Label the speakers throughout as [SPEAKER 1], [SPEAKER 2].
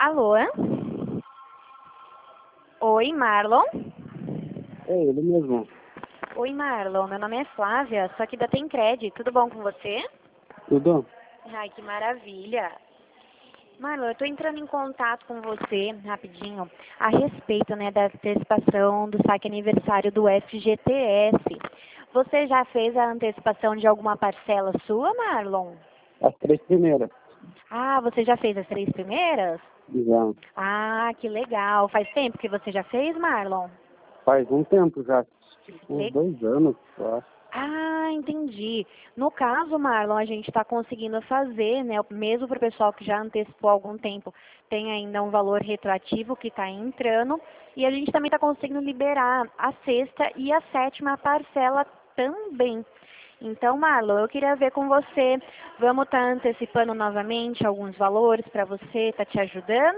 [SPEAKER 1] Alô? Oi, Marlon?
[SPEAKER 2] É ele mesmo.
[SPEAKER 1] Oi, Marlon. Meu nome é Flávia, sou aqui da Tencred. Tudo bom com você?
[SPEAKER 2] Tudo?
[SPEAKER 1] Ai, que maravilha. Marlon, eu estou entrando em contato com você, rapidinho, a respeito, né, da antecipação do saque aniversário do FGTS. Você já fez a antecipação de alguma parcela sua, Marlon?
[SPEAKER 2] As 3 primeiras.
[SPEAKER 1] Ah, você já fez as 3 primeiras?
[SPEAKER 2] Já.
[SPEAKER 1] Ah, que legal. Faz tempo que você já fez, Marlon?
[SPEAKER 2] Faz um tempo já. Uns
[SPEAKER 1] Le-
[SPEAKER 2] 2 anos, eu acho.
[SPEAKER 1] Ah, entendi. No caso, Marlon, a gente está conseguindo fazer, né, mesmo para o pessoal que já antecipou há algum tempo, tem ainda um valor retroativo que está entrando, e a gente também está conseguindo liberar a sexta e a sétima parcela também. Então, Marlon, eu queria ver com você, vamos estar antecipando novamente alguns valores para você, tá te ajudando?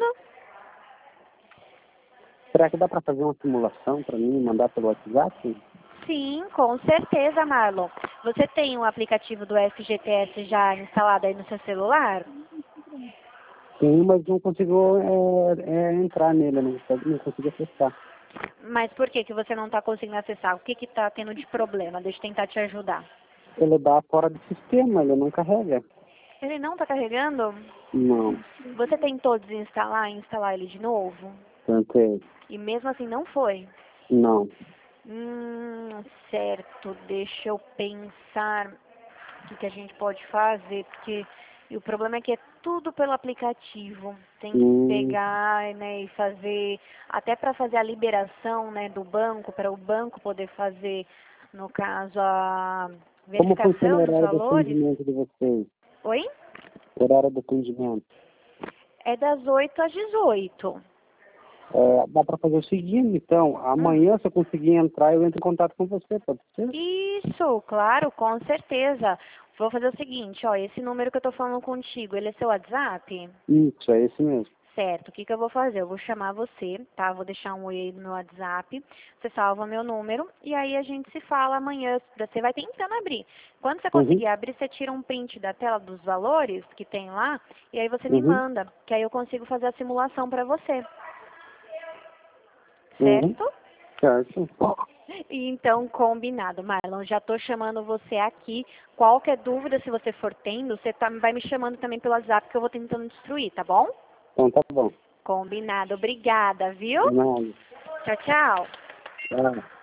[SPEAKER 2] Será que dá para fazer uma simulação para mim e mandar pelo WhatsApp?
[SPEAKER 1] Sim, com certeza, Marlon. Você tem o aplicativo do FGTS já instalado aí no seu celular?
[SPEAKER 2] Sim, mas não consigo entrar nele, não consigo acessar.
[SPEAKER 1] Mas por que que você não está conseguindo acessar? O que que está tendo de problema? Deixa eu tentar te ajudar.
[SPEAKER 2] Ele dá fora do sistema, ele não carrega.
[SPEAKER 1] Ele não está carregando?
[SPEAKER 2] Não,
[SPEAKER 1] Você tentou desinstalar e instalar ele de novo?
[SPEAKER 2] tentei.
[SPEAKER 1] E mesmo assim não foi?
[SPEAKER 2] Não.
[SPEAKER 1] Certo. Deixa eu pensar o que a gente pode fazer, porque o problema é que é tudo pelo aplicativo. Tem que
[SPEAKER 2] Hum,
[SPEAKER 1] pegar, né, e fazer, até para fazer a liberação, né, do banco, para o banco poder fazer, no caso, a
[SPEAKER 2] como funciona o
[SPEAKER 1] verificação dos
[SPEAKER 2] horário de
[SPEAKER 1] valores.
[SPEAKER 2] atendimento de vocês?
[SPEAKER 1] Oi?
[SPEAKER 2] Horário de atendimento.
[SPEAKER 1] É das 8 às 18.
[SPEAKER 2] Dá para fazer o seguinte, então,
[SPEAKER 1] Hum.
[SPEAKER 2] amanhã, se eu conseguir entrar, eu entro em contato com você, pode ser?
[SPEAKER 1] Isso, claro, com certeza. Vou fazer o seguinte, ó, esse número que eu tô falando contigo, ele é seu WhatsApp?
[SPEAKER 2] Isso, é esse mesmo.
[SPEAKER 1] Certo, o que que eu vou fazer? Eu vou chamar você, tá? Vou deixar um oi aí no meu WhatsApp, você salva meu número e aí a gente se fala amanhã. Você vai tentando abrir. Quando você
[SPEAKER 2] Uhum,
[SPEAKER 1] conseguir abrir, você tira um print da tela dos valores que tem lá e aí você me
[SPEAKER 2] uhum,
[SPEAKER 1] manda, que aí eu consigo fazer a simulação para você.
[SPEAKER 2] uhum,
[SPEAKER 1] Certo?
[SPEAKER 2] certo.
[SPEAKER 1] Então, combinado, Marlon. Já estou chamando você aqui. Qualquer dúvida, se você for tendo, você vai me chamando também pelo WhatsApp que eu vou tentando destruir, tá bom?
[SPEAKER 2] Então tá bom.
[SPEAKER 1] Combinado. Obrigada, viu?
[SPEAKER 2] Nada.
[SPEAKER 1] Tchau, tchau.
[SPEAKER 2] Tchau.